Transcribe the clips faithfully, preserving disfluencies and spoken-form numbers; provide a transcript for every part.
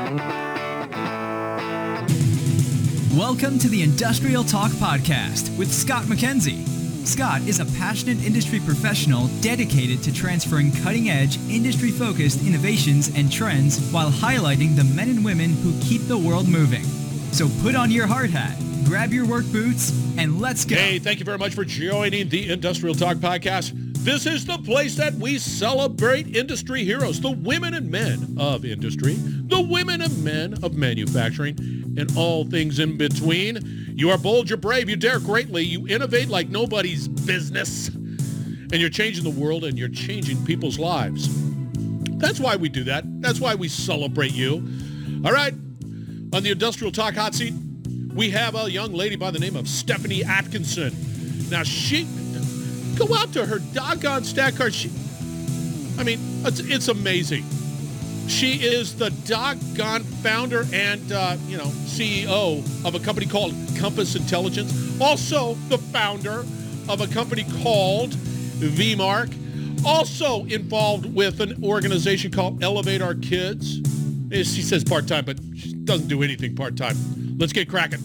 Welcome to the Industrial Talk Podcast with Scott McKenzie. Scott is a passionate industry professional dedicated to transferring cutting-edge, industry-focused innovations and trends while highlighting the men and women who keep the world moving. So put on your hard hat, grab your work boots, and let's go. Hey, thank you very much for joining the Industrial Talk Podcast. This is the place that we celebrate industry heroes, the women and men of industry, the women and men of manufacturing, and all things in between. You are bold, you're brave, you dare greatly, you innovate like nobody's business, and you're changing the world and you're changing people's lives. That's why we do that. That's why we celebrate you. All right, on the Industrial Talk Hot Seat, we have a young lady by the name of Stephanie Atkinson. Now, she, go out to her doggone stack card. She, I mean, it's, it's amazing. She is the doggone founder and, uh, you know, C E O of a company called Compass Intelligence. Also the founder of a company called V Mark. Also involved with an organization called Elevate Our Kids. She says part-time, but she doesn't do anything part-time. Let's get cracking.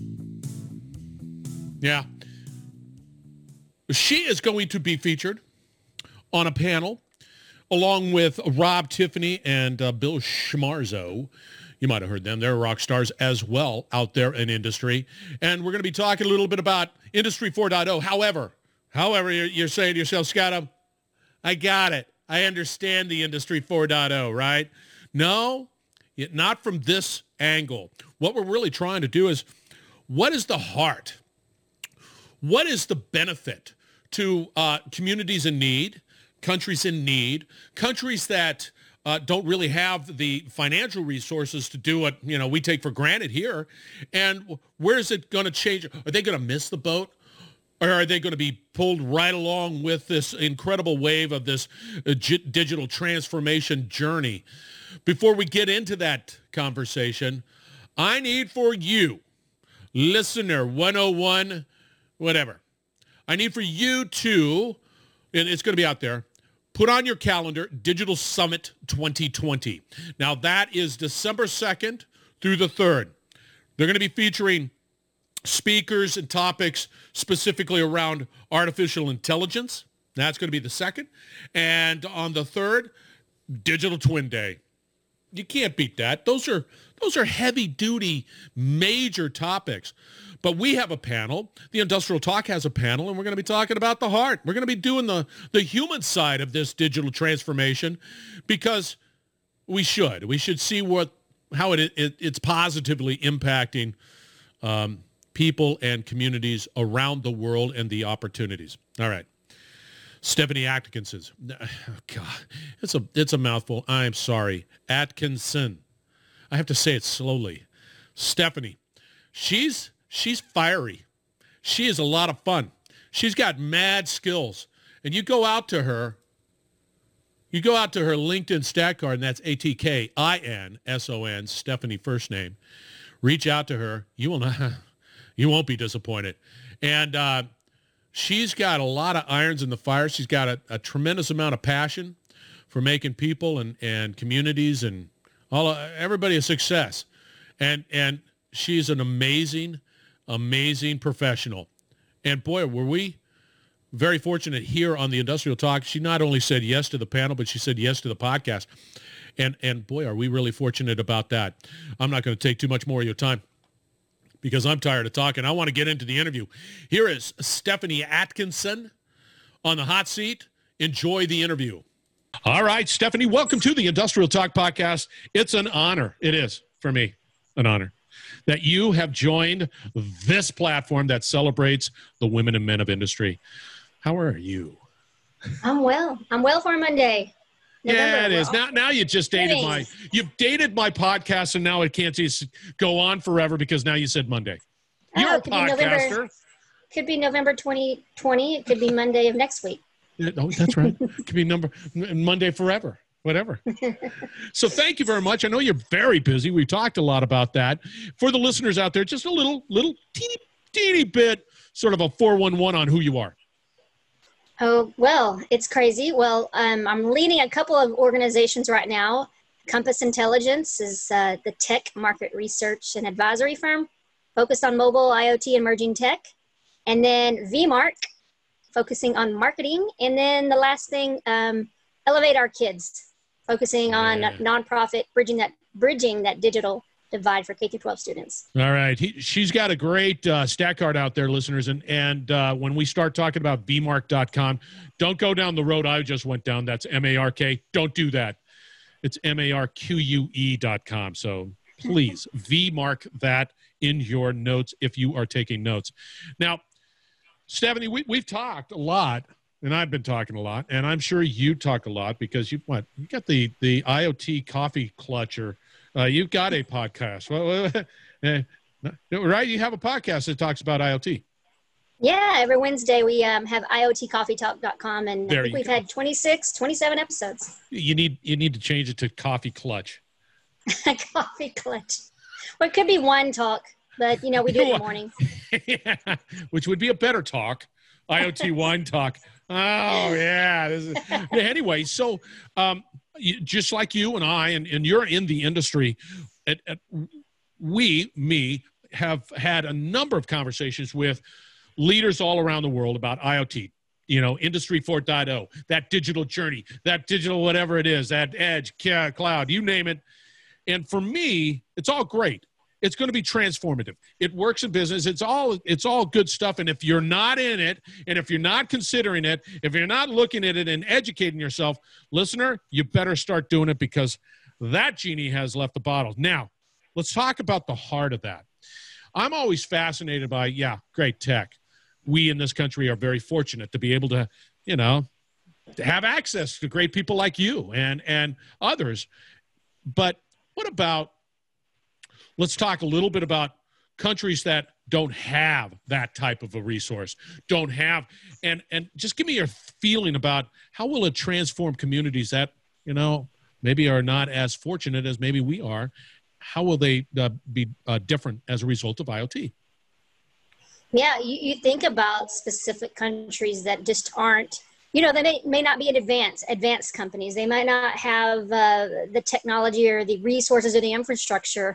Yeah. She is going to be featured on a panel along with Rob Tiffany and uh, Bill Schmarzo. You might have heard them. They're rock stars as well out there in industry. And we're going to be talking a little bit about Industry four point oh. However, however, you're, you're saying to yourself, Scott, I got it. I understand the Industry four point oh, right? No, not from this angle. What we're really trying to do is, what is the heart? What is the benefit to uh, communities in need, countries in need, countries that uh, don't really have the financial resources to do what, you know, we take for granted here? And where is it going to change? Are they going to miss the boat? Or are they going to be pulled right along with this incredible wave of this uh, g- digital transformation journey? Before we get into that conversation, I need for you, listener one oh one, whatever, I need for you to, and it's going to be out there, put on your calendar, Digital Summit twenty twenty. Now, that is December second through the third. They're going to be featuring speakers and topics specifically around artificial intelligence. That's going to be the second. And on the third, Digital Twin Day. You can't beat that. Those are those are heavy-duty, major topics. But we have a panel. The Industrial Talk has a panel, and we're going to be talking about the heart. We're going to be doing the, the human side of this digital transformation because we should. We should see what how it, it it's positively impacting um, people and communities around the world and the opportunities. All right. Stephanie Atkinson. Oh, God, it's a it's a mouthful. I'm sorry. Atkinson. I have to say it slowly. Stephanie. She's she's fiery. She is a lot of fun. She's got mad skills. And you go out to her, you go out to her LinkedIn stat card, and that's A T K I N S O N, Stephanie first name. Reach out to her. You will not, you won't be disappointed. And uh, she's got a lot of irons in the fire. She's got a, a tremendous amount of passion for making people and, and communities and all everybody a success. And and she's an amazing, amazing professional. And boy, were we very fortunate here on the Industrial Talk. She not only said yes to the panel, but she said yes to the podcast. And and boy, are we really fortunate about that. I'm not going to take too much more of your time because I'm tired of talking. I want to get into the interview. Here is Stephanie Atkinson on the hot seat. Enjoy the interview. All right, Stephanie, welcome to the Industrial Talk Podcast. It's an honor. It is, for me, an honor that you have joined this platform that celebrates the women and men of industry. How are you? I'm well. I'm well for a Monday. November, yeah, it well. is. Now, now you just dated Thanks. my, you've dated my podcast, and now it can't just go on forever because now you said Monday. You're Oh, a it could be podcaster. November, could be November twenty twenty. It could be Monday of next week. Yeah, oh, that's right. It could be number Monday forever, whatever. So thank you very much. I know you're very busy. We talked a lot about that. For the listeners out there, just a little, little teeny, teeny bit, sort of a four one one on who you are. Oh, well, it's crazy. Well, um, I'm leading a couple of organizations right now. Compass Intelligence is uh, the tech market research and advisory firm focused on mobile, IoT, emerging tech. And then V Mark, focusing on marketing. And then the last thing, um, Elevate Our Kids, focusing on Yeah. nonprofit, bridging that bridging that digital divide for K through twelve students. All right. He, she's got a great uh, stat card out there, listeners. And, and uh, when we start talking about v mark dot com, don't go down the road I just went down. That's M A R K. Don't do that. It's M A R Q U E dot com. So please V mark that in your notes if you are taking notes. Now, Stephanie, we, we've talked a lot, and I've been talking a lot, and I'm sure you talk a lot because you what you got the the IoT coffee clutcher. Uh, you've got a podcast, well, uh, right? You have a podcast that talks about IoT. Yeah, every Wednesday we um, have I O T coffee talk dot com, and There I think you we've go. had twenty-six, twenty-seven episodes. You need you need to change it to coffee clutch. Coffee clutch. Well, it could be one talk, but, you know, we do it in the morning. Yeah, which would be a better talk. IoT wine talk. Oh yeah. This is, anyway, so um, you, just like you and I, and, and you're in the industry, at, at, we, me, have had a number of conversations with leaders all around the world about IoT. You know, Industry four point oh, that digital journey, that digital whatever it is, that edge, cloud, you name it. And for me, it's all great. It's going to be transformative. It works in business. It's all it's all good stuff. And if you're not in it, and if you're not considering it, if you're not looking at it and educating yourself, listener, you better start doing it because that genie has left the bottle. Now, let's talk about the heart of that. I'm always fascinated by, yeah, great tech. We in this country are very fortunate to be able to, you know, to have access to great people like you and and others. But what about, let's talk a little bit about countries that don't have that type of a resource, don't have, and and just give me your feeling about how will it transform communities that, you know, maybe are not as fortunate as maybe we are. How will they uh, be uh, different as a result of IoT? Yeah, you, you think about specific countries that just aren't, you know, they may, may not be in advanced, advanced companies. They might not have uh, the technology or the resources or the infrastructure.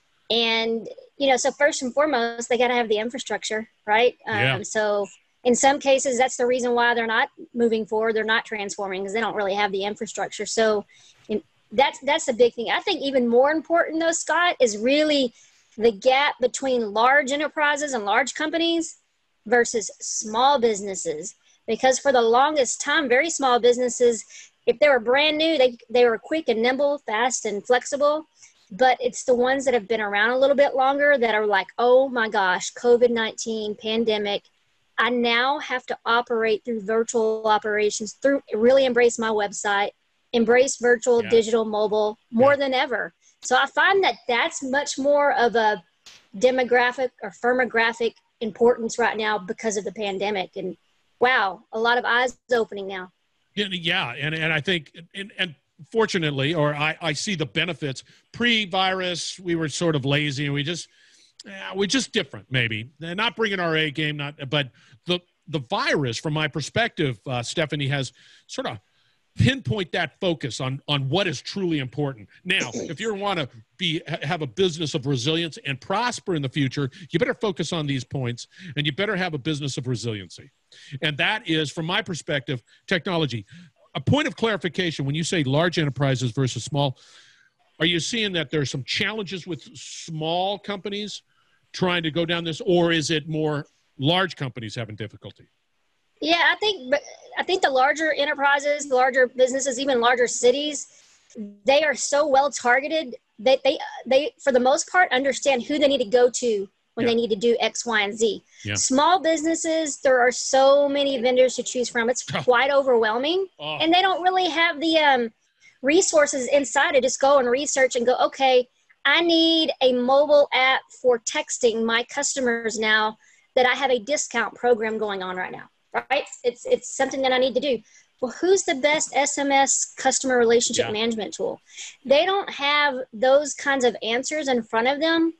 And, you know, so first and foremost, they got to have the infrastructure, right? Yeah. Um, so in some cases, that's the reason why they're not moving forward. They're not transforming because they don't really have the infrastructure. So in, that's, that's the big thing. I think even more important though, Scott, is really the gap between large enterprises and large companies versus small businesses. Because for the longest time, very small businesses, if they were brand new, they, they were quick and nimble, fast and flexible. But it's the ones that have been around a little bit longer that are like, oh my gosh, COVID nineteen, pandemic. I now have to operate through virtual operations, through really embrace my website, embrace virtual, Yeah. digital, mobile more Yeah. than ever. So I find that that's much more of a demographic or firmographic importance right now because of the pandemic. And wow, a lot of eyes opening now. Yeah, yeah, and and I think and and fortunately, or I, I see the benefits. Pre-virus, we were sort of lazy, and we just yeah, we're just different, maybe. And not bringing our A game, not but the the virus, from my perspective, uh, Stephanie, has sort of pinpoint that focus on on what is truly important. Now, if you want to be have a business of resilience and prosper in the future, you better focus on these points, and you better have a business of resiliency. And that is, from my perspective, technology. A point of clarification, when you say large enterprises versus small, are you seeing that there's some challenges with small companies trying to go down this, or is it more large companies having difficulty? Yeah, I think I think the larger enterprises, the larger businesses, even larger cities, they are so well targeted that they they for the most part understand who they need to go to when Yeah. they need to do X, Y, and Z. Yeah. Small businesses, there are so many vendors to choose from. It's quite overwhelming, Oh. and they don't really have the um, resources inside to just go and research and go, okay, I need a mobile app for texting my customers now that I have a discount program going on right now. Right? It's it's something that I need to do. Well, who's the best S M S customer relationship Yeah. management tool? They don't have those kinds of answers in front of them.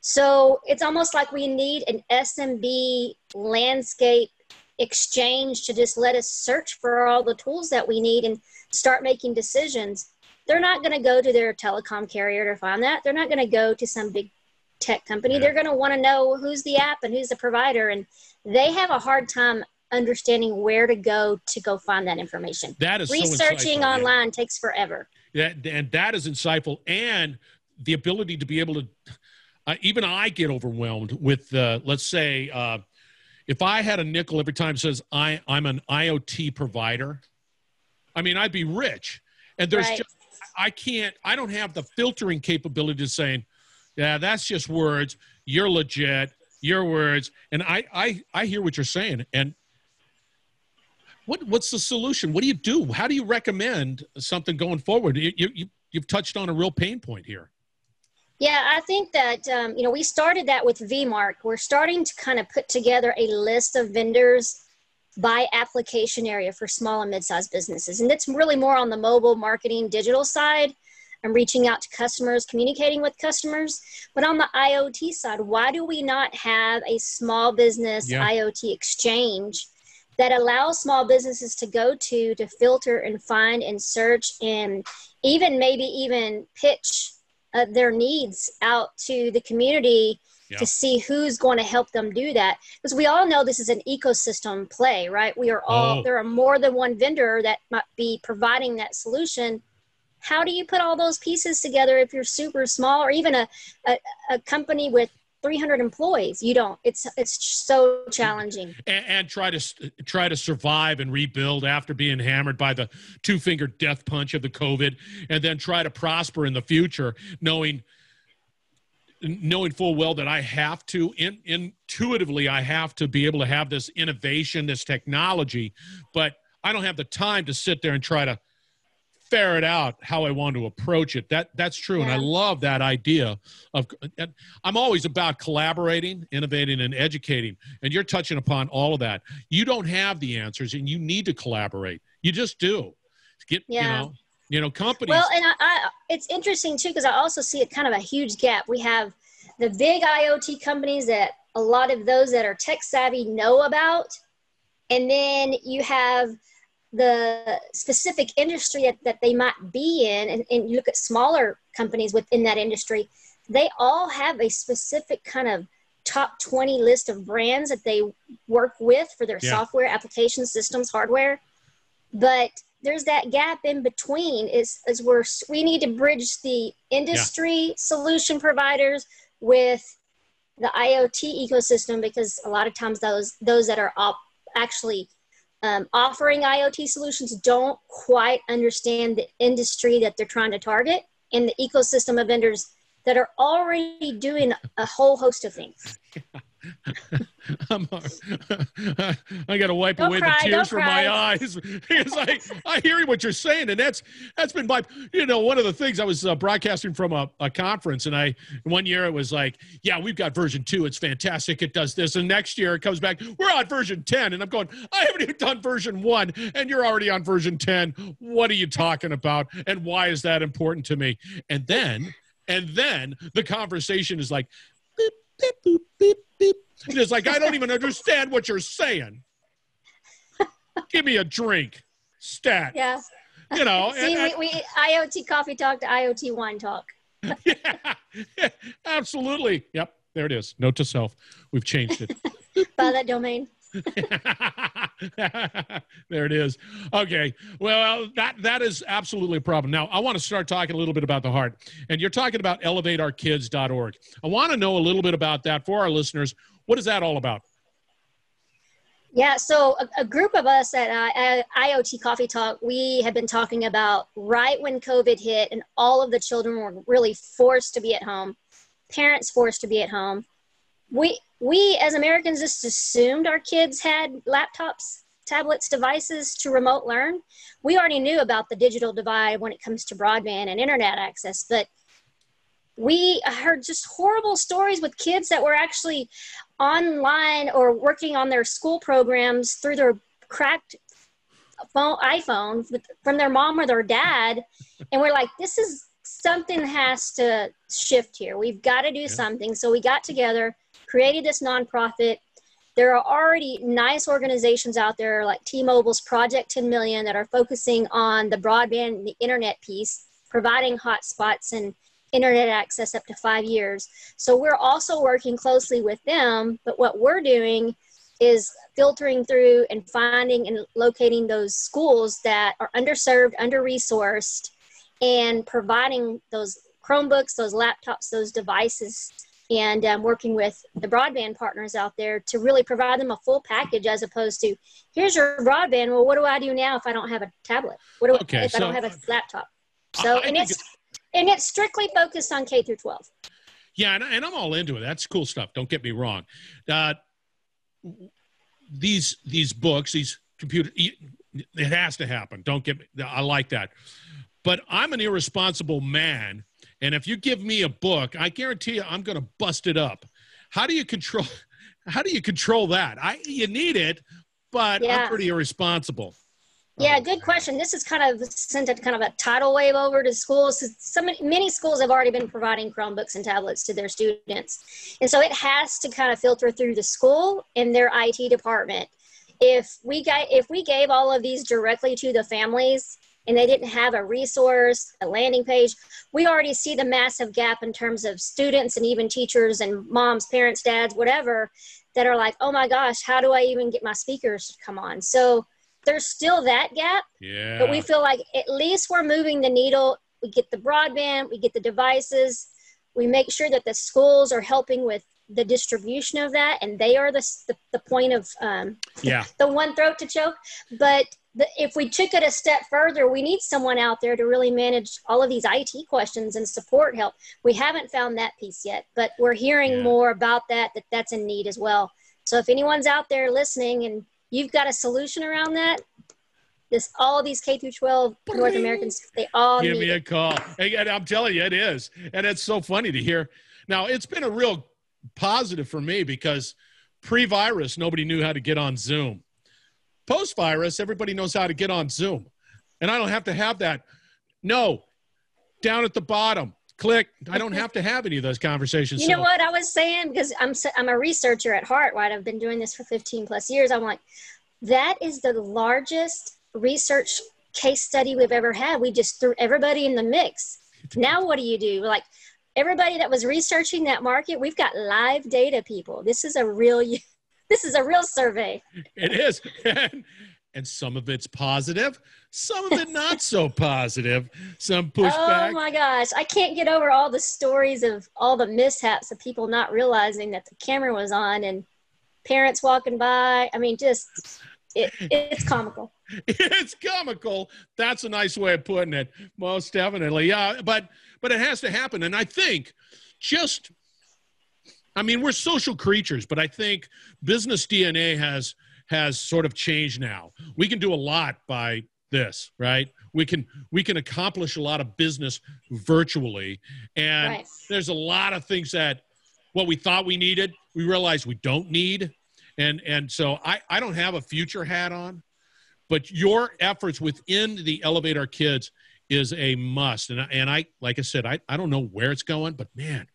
So it's almost like we need an S M B landscape exchange to just let us search for all the tools that we need and start making decisions. they're not going to go to their telecom carrier to find that. They're not going to go to some big tech company. Yeah. They're going to want to know who's the app and who's the provider. And they have a hard time understanding where to go to go find that information. That is researching so online yeah. takes forever. Yeah, and that is insightful. And the ability to be able to, uh, even I get overwhelmed with, uh, let's say, uh, if I had a nickel every time it says I, I'm an IoT provider, I mean, I'd be rich. And there's right. just, I can't, I don't have the filtering capability to saying, yeah, that's just words. You're legit. Your words. And I, I, I hear what you're saying. And what, what's the solution? What do you do? How do you recommend something going forward? You, you, you've touched on a real pain point here. Yeah, I think that, um, you know, we started that with V MARK. We're starting to kind of put together a list of vendors by application area for small and mid-sized businesses. And it's really more on the mobile marketing digital side. I'm reaching out to customers, communicating with customers. But on the IoT side, why do we not have a small business yeah. IoT exchange that allows small businesses to go to, to filter and find and search and even maybe even pitch uh, their needs out to the community yeah. to see who's going to help them do that? Because we all know this is an ecosystem play, right? We are all, oh. there are more than one vendor that might be providing that solution. How do you put all those pieces together if you're super small, or even a, a, a company with three hundred employees? You don't. It's it's so challenging. And, and try to try to survive and rebuild after being hammered by the two-finger death punch of the COVID, and then try to prosper in the future, knowing knowing full well that I have to, in, intuitively, I have to be able to have this innovation, this technology, but I don't have the time to sit there and try to ferret out how I want to approach it. That that's true. Yeah. And I love that idea of, I'm always about collaborating, innovating, and educating. And you're touching upon all of that. You don't have the answers and you need to collaborate. You just do. Get, yeah. you know, you know, companies. Well, and I, I it's interesting too, because I also see it kind of a huge gap. We have the big IoT companies that a lot of those that are tech savvy know about. And then you have the specific industry that, that they might be in, and, and you look at smaller companies within that industry, they all have a specific kind of top twenty list of brands that they work with for their yeah. software, application systems, hardware. But there's that gap in between is, is where we need to bridge the industry yeah. solution providers with the IoT ecosystem, because a lot of times those, those that are op- actually Um, offering IoT solutions don't quite understand the industry that they're trying to target and the ecosystem of vendors that are already doing a whole host of things. I'm, I got to wipe don't away cry, the tears from cry. my eyes because I, I hear what you're saying. And that's, that's been my, you know, one of the things I was uh, broadcasting from a, a conference, and I, one year it was like, yeah, we've got version two. It's fantastic. It does this. And next year it comes back, we're on version ten. And I'm going, I haven't even done version one and you're already on version ten. What are you talking about? And why is that important to me? And then, and then the conversation is like, beep, beep, boop, beep, beep. And it's like, I don't even understand what you're saying. Give me a drink. Stat. Yeah. You know. See, and, we, we IoT coffee talk to IoT wine talk. yeah, yeah, absolutely. Yep. There it is. Note to self. We've changed it. Buy that domain. There it is. Okay. Well, that that is absolutely a problem. Now, I want to start talking a little bit about the heart. And you're talking about elevate our kids dot org. I want to know a little bit about that for our listeners. What is that all about? Yeah, so a, a group of us at uh, IoT Coffee Talk, we have been talking about right when COVID hit and all of the children were really forced to be at home, parents forced to be at home. We we as Americans just assumed our kids had laptops, tablets, devices to remote learn. We already knew about the digital divide when it comes to broadband and internet access, but we heard just horrible stories with kids that were actually online or working on their school programs through their cracked phone, iPhone with, from their mom or their dad. And we're like, this is something has to shift here. We've got to do yeah. something. So we got together, created this nonprofit. There are already nice organizations out there like T-Mobile's Project ten million that are focusing on the broadband and the internet piece. providing hotspots and internet access up to five years. So we're also working closely with them, but what we're doing is filtering through and finding and locating those schools that are underserved, under-resourced, and providing those Chromebooks, those laptops, those devices, and um, working with the broadband partners out there to really provide them a full package, as opposed to, here's your broadband. Well, what do I do now if I don't have a tablet? What do Okay, I, if so I don't have a laptop? So, I and think it's, and it's strictly focused on K through twelve. Yeah, and, and I'm all into it. That's cool stuff. Don't get me wrong. Uh, these these books, these computer, it has to happen. Don't get me. I like that. But I'm an irresponsible man, and if you give me a book, I guarantee you I'm going to bust it up. How do you control? How do you control that? I you need it, but Yeah. I'm pretty irresponsible. Yeah, good question. This is kind of sent a kind of a tidal wave over to schools. Some many schools have already been providing Chromebooks and tablets to their students, and so it has to kind of filter through the school and their I T department. If we got if we gave all of these directly to the families and they didn't have a resource, a landing page, we already see the massive gap in terms of students and even teachers and moms, parents, dads, whatever, that are like, oh my gosh, how do I even get my speakers to come on? So there's still that gap, Yeah. but we feel like at least we're moving the needle. We get the broadband, we get the devices, we make sure that the schools are helping with the distribution of that, and they are the the, the point of um, Yeah. the one throat to choke. But the, if we took it a step further, we need someone out there to really manage all of these I T questions and support help. We haven't found that piece yet, but we're hearing Yeah. more about that, that that's in need as well. So if anyone's out there listening and you've got a solution around that, this all of these K through twelve North Americans, they all Give need me a it. call. And I'm telling you, it is. And it's so funny to hear. Now, it's been a real positive for me because pre-virus, nobody knew how to get on Zoom. Post-virus, everybody knows how to get on Zoom. And I don't have to have that. No, down at the bottom, click. I don't have to have any of those conversations. You So- know what I was saying? Because I'm s- I'm a researcher at heart, right? I've been doing this for fifteen plus years. I'm like, that is the largest research case study we've ever had. We just threw everybody in the mix. Now what do you do? Like everybody that was researching that market, we've got live data, people. This is a real, this is a real survey. It is. And, and some of it's positive, some of it not so positive, some pushback. Oh my gosh. I can't get over all the stories of all the mishaps of people not realizing that the camera was on and parents walking by. I mean, just, it, it's comical. It's comical. That's a nice way of putting it. Most definitely. Yeah, but but it has to happen. And I think just I mean, we're social creatures, but I think business D N A has has sort of changed now. We can do a lot by this, right? We can we can accomplish a lot of business virtually. And Right. there's a lot of things that what we thought we needed, we realize we don't need. And and so I, I don't have a future hat on, but your efforts within the Elevate Our Kids is a must. And I, and I like I said, I, I don't know where it's going, but man,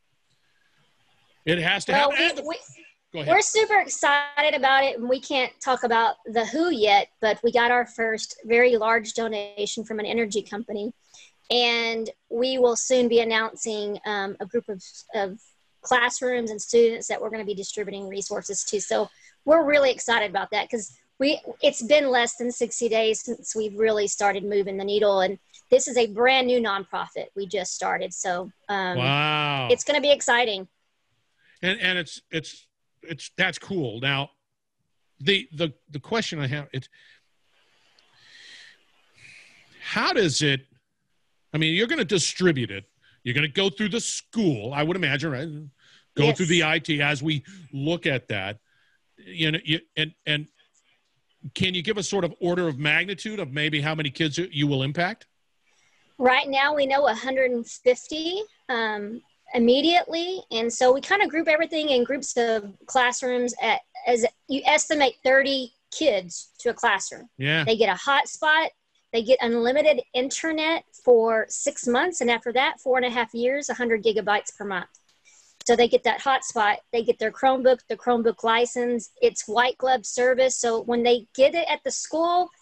it has to Well, happen. we, And the- we, Go ahead. we're super excited about it, and we can't talk about the who yet, but we got our first very large donation from an energy company, and we will soon be announcing um, a group of, of classrooms and students that we're going to be distributing resources to. So we're really excited about that because we it's been less than sixty days since we've really started moving the needle, and this is a brand new nonprofit we just started. So um, Wow. it's going to be exciting. and and it's it's it's that's cool. Now, the the the question I have it's how does it? I mean, you're going to distribute it. You're going to go through the school, I would imagine, right? Go Yes. through the I T as we look at that. You know, you, and and can you give us sort of order of magnitude of maybe how many kids you will impact? Right now, we know one hundred fifty um, immediately, and so we kind of group everything in groups of classrooms. At, as you estimate, thirty kids to a classroom. Yeah. They get a hotspot. They get unlimited internet for six months, and after that, four and a half years, one hundred gigabytes per month. So they get that hotspot. They get their Chromebook, the Chromebook license. It's white glove service. So when they get it at the school,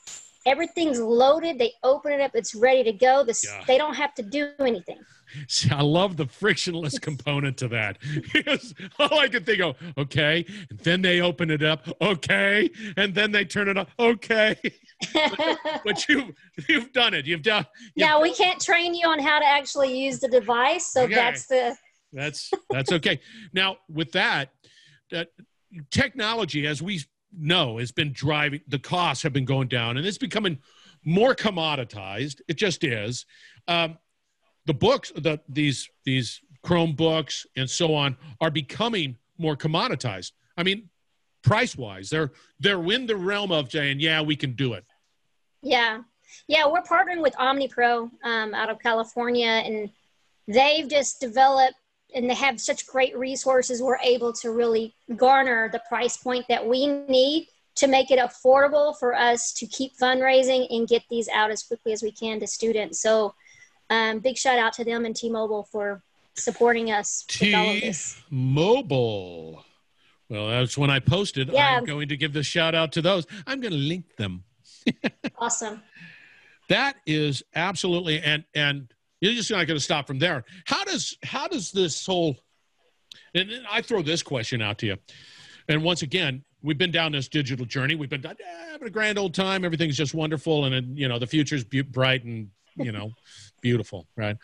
everything's loaded. They open it up. It's ready to go. This, Yeah. They don't have to do anything. See, I love the frictionless component to that. Because all I could think of, okay, and then they open it up, okay, and then they turn it on, okay. but, but you, you've done it. You've done. You've Now, we done, can't train you on how to actually use the device, so Okay. that's the That's that's okay. Now, with that, that technology, as we know, has been driving. The costs have been going down, and it's becoming more commoditized. It just is. Um, the books, the these these Chromebooks and so on, are becoming more commoditized. I mean, price wise, they're they're in the realm of saying, yeah, we can do it. Yeah. Yeah, we're partnering with OmniPro um, out of California, and they've just developed, and they have such great resources. We're able to really garner the price point that we need to make it affordable for us to keep fundraising and get these out as quickly as we can to students. So um, big shout out to them and T-Mobile for supporting us with all of this. T-Mobile. Well, that's when I posted. Yeah. I'm going to give the shout out to those. I'm going to link them. Awesome. That is absolutely, and and you're just not going to stop from there. How does how does this whole, and I throw this question out to you, and once again, we've been down this digital journey. We've been eh, having a grand old time. Everything's just wonderful, and it, you know the future's be- bright and you know beautiful, right?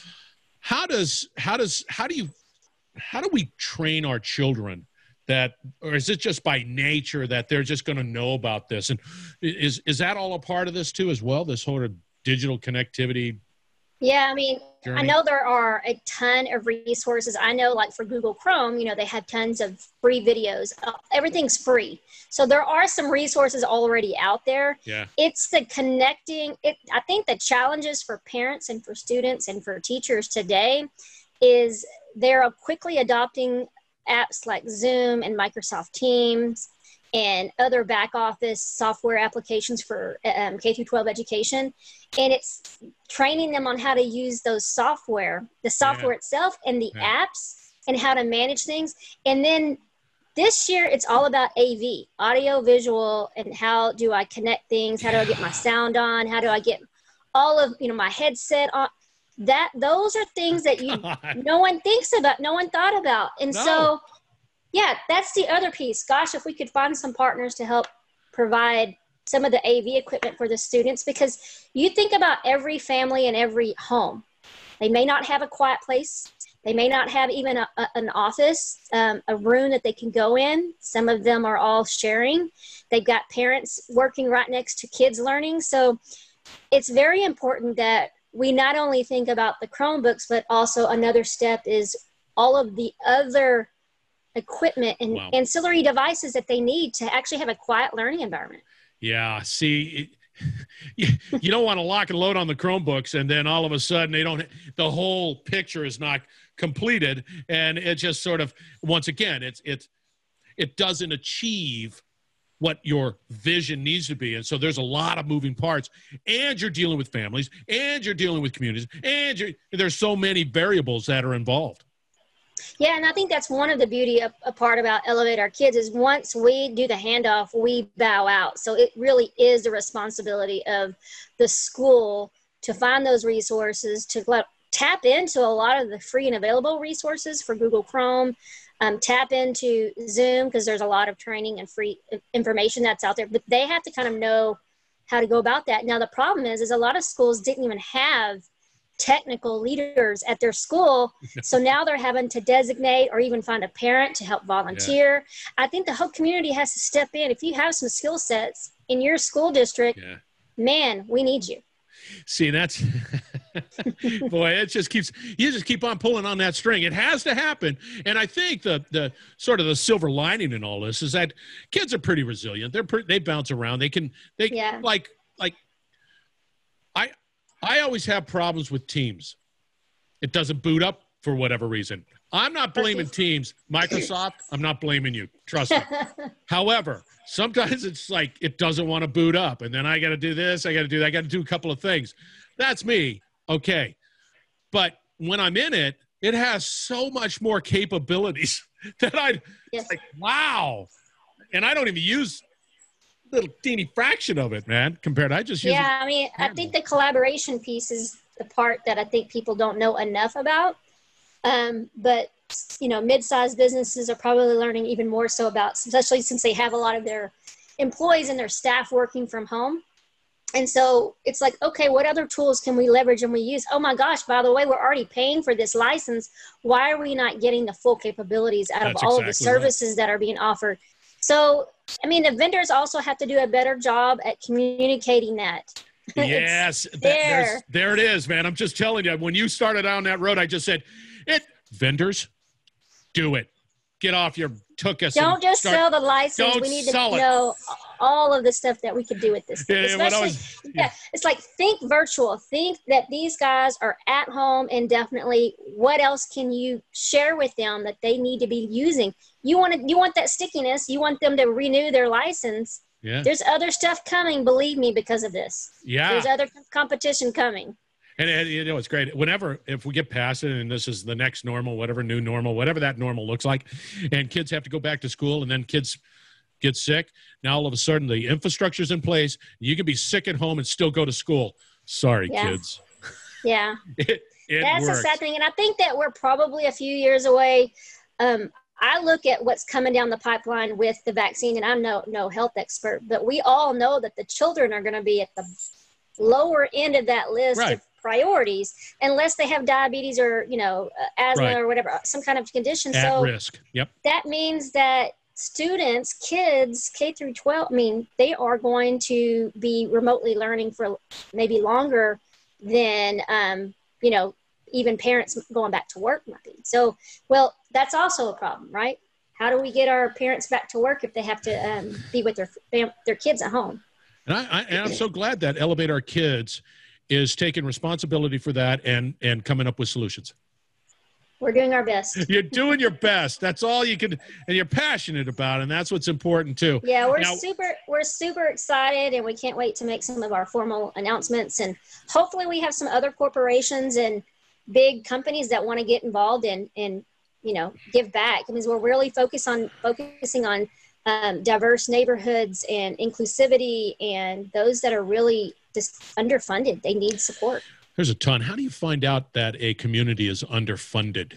How does how does how do you how do we train our children that, or is it just by nature that they're just going to know about this? And is is that all a part of this too as well, this sort of digital connectivity? Yeah, I mean, journey? I know there are a ton of resources. I know, like for Google Chrome, you know, they have tons of free videos. Uh, everything's free. So there are some resources already out there. Yeah. It's the connecting. It, I think the challenges for parents and for students and for teachers today is they're quickly adopting apps like Zoom and Microsoft Teams and other back office software applications for um, K through twelve education. And it's training them on how to use those software, the software Yeah. itself and the Yeah. apps and how to manage things. And then this year it's all about A V, audio, visual, and how do I connect things? How do I get my sound on? How do I get all of, you know, my headset on? That those are things that you God. no one thinks about, no one thought about. And No. so, yeah, that's the other piece. Gosh, if we could find some partners to help provide some of the A V equipment for the students, because you think about every family and every home. They may not have a quiet place. They may not have even a, a, an office, um, a room that they can go in. Some of them are all sharing. They've got parents working right next to kids learning. So it's very important that we not only think about the Chromebooks, but also another step is all of the other equipment and Wow. ancillary devices that they need to actually have a quiet learning environment. Yeah. See, it, you, you don't want to lock and load on the Chromebooks, and then all of a sudden they don't. The whole picture is not completed, and it just sort of once again, it's it's it doesn't achieve what your vision needs to be. And so there's a lot of moving parts, and you're dealing with families, and you're dealing with communities, and you're, there's so many variables that are involved. Yeah, and I think that's one of the beauty of a part about Elevate Our Kids is once we do the handoff, we bow out. So it really is the responsibility of the school to find those resources, to let, tap into a lot of the free and available resources for Google Chrome, um, tap into Zoom, because there's a lot of training and free information that's out there, but they have to kind of know how to go about that. Now, the problem is, is a lot of schools didn't even have technical leaders at their school. So now they're having to designate or even find a parent to help volunteer. Yeah. I think the whole community has to step in. If you have some skill sets in your school district, yeah. man, we need you. See, that's, boy, it just keeps, you just keep on pulling on that string. It has to happen. And I think the, the sort of the silver lining in all this is that kids are pretty resilient. They're pretty, they bounce around. They can, they yeah. like, like I, I always have problems with Teams. It doesn't boot up for whatever reason. I'm not blaming Teams. Microsoft, I'm not blaming you. Trust me. However, sometimes it's like it doesn't want to boot up, and then I got to do this, I got to do that, I got to do a couple of things. That's me. Okay. But when I'm in it, it has so much more capabilities that I, yes. it's like, wow. And I don't even use little teeny fraction of it, man, compared to I just use Yeah, it. I mean, I think the collaboration piece is the part that I think people don't know enough about. Um, but, you know, mid-sized businesses are probably learning even more so about, especially since they have a lot of their employees and their staff working from home. And so it's like, okay, what other tools can we leverage and we use? Oh my gosh, by the way, we're already paying for this license. Why are we not getting the full capabilities out That's of all exactly of the services right. that are being offered? So, I mean, the vendors also have to do a better job at communicating that. Yes, that, there. there's, there it is, man. I'm just telling you, when you started down that road, I just said, it vendors, do it. Get off your took us. Don't just start, sell the license. Don't We need to sell it. know all of the stuff that we could do with this. Yeah, Especially, was, yeah. yeah, it's like think virtual. Think that these guys are at home indefinitely. What else can you share with them that they need to be using? You want to, you want that stickiness. You want them to renew their license. Yeah. There's other stuff coming, believe me, because of this. Yeah. There's other competition coming. And, and you know, it's great. Whenever, if we get past it and this is the next normal, whatever new normal, whatever that normal looks like, and kids have to go back to school and then kids get sick, now all of a sudden the infrastructure's in place. You can be sick at home and still go to school. Sorry, Yeah. kids. Yeah. it, it That's works. a sad thing. And I think that we're probably a few years away. Um, I look at what's coming down the pipeline with the vaccine, and I'm no, no health expert, but we all know that the children are going to be at the lower end of that list Right. of priorities unless they have diabetes or, you know, uh, asthma Right. or whatever, some kind of condition. At So risk. Yep. that means that students, kids, K through twelve, I mean, they are going to be remotely learning for maybe longer than, um, you know, even parents going back to work might be. So, well, that's also a problem, right? How do we get our parents back to work if they have to um, be with their fam- their kids at home? And, I, I, and I'm so glad that Elevate Our Kids is taking responsibility for that and, and coming up with solutions. We're doing our best. You're doing your best. That's all you can, and you're passionate about, and that's what's important too. Yeah, we're Now- super we're super excited, and we can't wait to make some of our formal announcements. And hopefully, we have some other corporations and big companies that want to get involved and and you know give back. Because we're really focused on focusing on um, diverse neighborhoods and inclusivity, and those that are really just underfunded. They need support. There's a ton. How do you find out that a community is underfunded?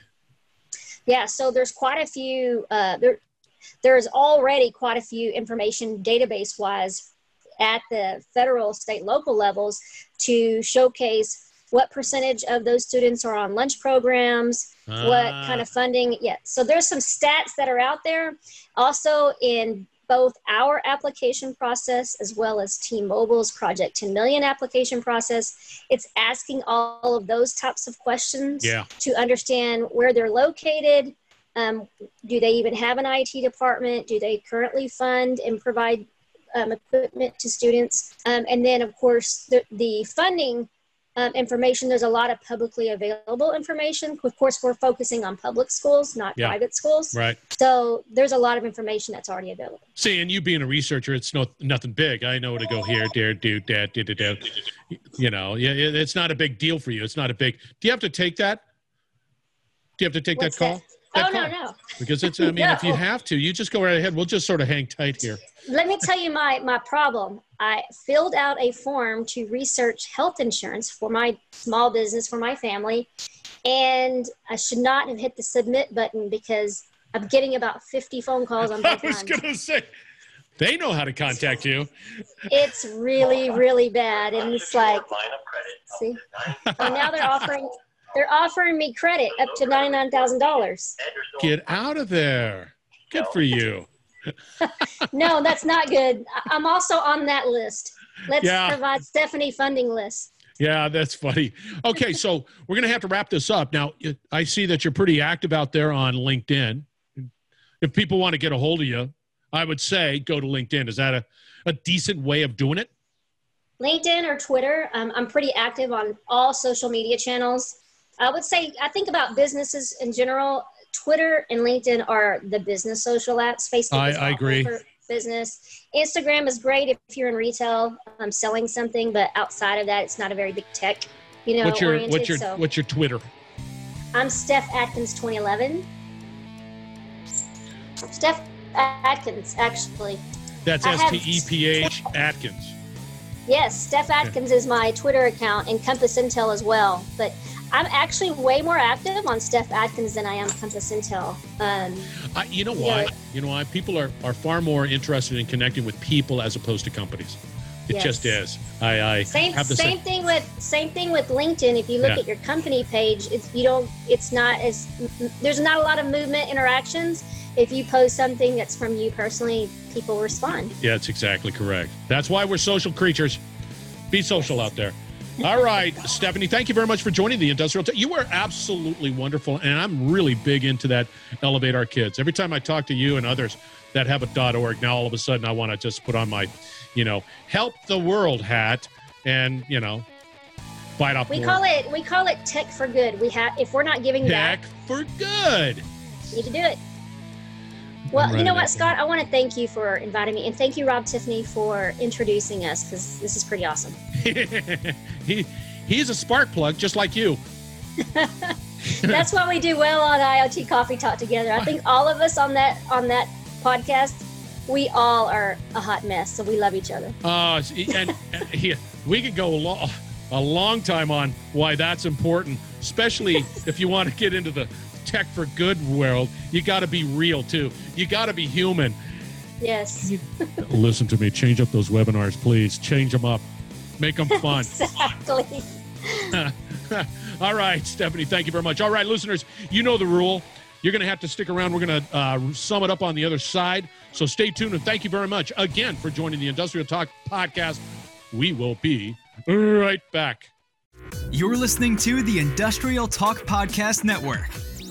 Yeah, so there's quite a few, uh, there, there's already quite a few information database wise at the federal, state, local levels to showcase what percentage of those students are on lunch programs, Ah. what kind of funding. Yeah, so there's some stats that are out there. Also in both our application process as well as T-Mobile's Project ten million application process, it's asking all of those types of questions Yeah. to understand where they're located. Um, do they even have an I T department? Do they currently fund and provide um, equipment to students? Um, and then, of course, the, the funding um, information, there's a lot of publicly available information. Of course, we're focusing on public schools, not Yeah. private schools. Right. So there's a lot of information that's already available. See, and you being a researcher, it's no nothing big. I know to go here, there, do, that, do, do, do. You know, yeah, it- it's not a big deal for you. It's not a big. Do you have to take that? Do you have to take What's that call? that? That Oh, no, call? no. Because it's. I mean, if you No. have to, you just go right ahead. We'll just sort of hang tight here. Let me tell you my, my problem. I filled out a form to research health insurance for my small business, for my family, and I should not have hit the submit button because I'm getting about fifty phone calls on I both was lines. going to say, they know how to contact you. It's really, really bad. And it's like, see, oh, now they're offering, they're offering me credit up to ninety-nine thousand dollars. Get out of there. Good for you. No, that's not good. I- I'm also on that list. Let's Yeah. provide Stephanie funding list. Yeah, that's funny. Okay, so we're going to have to wrap this up. Now, I see that you're pretty active out there on LinkedIn. If people want to get a hold of you, I would say go to LinkedIn. Is that a, a decent way of doing it? LinkedIn or Twitter. Um, I'm pretty active on all social media channels. I would say, I think about businesses in general. Twitter and LinkedIn are the business social apps. Facebook I- is I awful agree. for business. Instagram is great if you're in retail, um, selling something, but outside of that, it's not a very big tech, you know, What's your oriented. what's your so what's your Twitter? I'm Steph Atkins twenty eleven. Steph Atkins, actually. That's I S have- T E P H Atkins. Yes, Steph Atkins is my Twitter account, and Compass Intel as well. But I'm actually way more active on Steph Atkins than I am Compass Intel. Um, I, you know why? Yeah. You know why? People are, are far more interested in connecting with people as opposed to companies. It Yes. just is. I, I Same have the same thing with same thing with LinkedIn. If you look Yeah. at your company page, it's you don't it's not as there's not a lot of movement interactions. If you post something that's from you personally, people respond. Yeah, that's exactly correct. That's why we're social creatures. Be social out there. All right, Stephanie, thank you very much for joining the Industrial Tech. You were absolutely wonderful, and I'm really big into that Elevate Our Kids. Every time I talk to you and others that have a .org, now all of a sudden I want to just put on my, you know, help the world hat and, you know, bite off We more. call it we call it tech for good. We have if we're not giving Tech back, for good. we need to do it. Well, I'm you know ready what, to- Scott? I want to thank you for inviting me, and thank you, Rob Tiffany, for introducing us, because this is pretty awesome. he he's a spark plug just like you. That's why we do well on I O T Coffee Talk together. I think all of us on that on that podcast, we all are a hot mess, so we love each other. Uh, and, and he, we could go a, lo- a long time on why that's important, especially if you want to get into the tech for good world. You got to be real too. You got to be human. Yes. Listen to me. Change up those webinars, please. Change them up. Make them fun. Exactly. All right, Stephanie, thank you very much. All right, listeners, you know the rule. You're going to have to stick around. We're going to uh, sum it up on the other side. So stay tuned, and thank you very much again for joining the Industrial Talk podcast. We will be right back. You're listening to the Industrial Talk Podcast Network.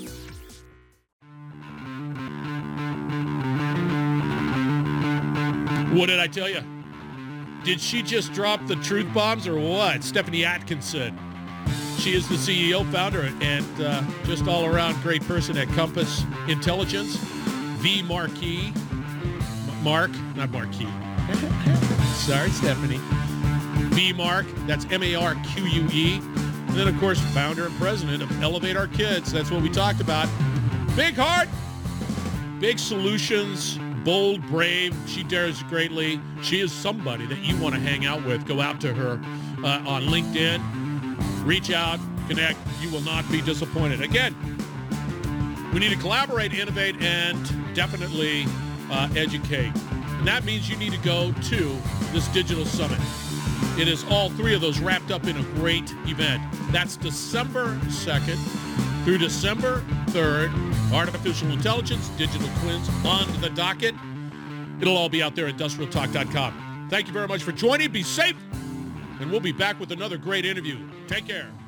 What did I tell you? Did she just drop the truth bombs or what? Stephanie Atkinson. She is the C E O, founder, and uh, just all-around great person at Compass Intelligence. V Marquis. M- Mark, not Marquis. Sorry, Stephanie. V Mark, that's M A R Q U E. And then, of course, founder and president of Elevate Our Kids. That's what we talked about. Big heart, big solutions, bold, brave. She dares greatly. She is somebody that you want to hang out with. Go out to her uh, on LinkedIn. Reach out, connect. You will not be disappointed. Again, we need to collaborate, innovate, and definitely uh, educate. And that means you need to go to this digital summit. It is all three of those wrapped up in a great event. That's December second through December third. Artificial intelligence, digital twins on the docket. It'll all be out there at industrial talk dot com. Thank you very much for joining. Be safe. And we'll be back with another great interview. Take care.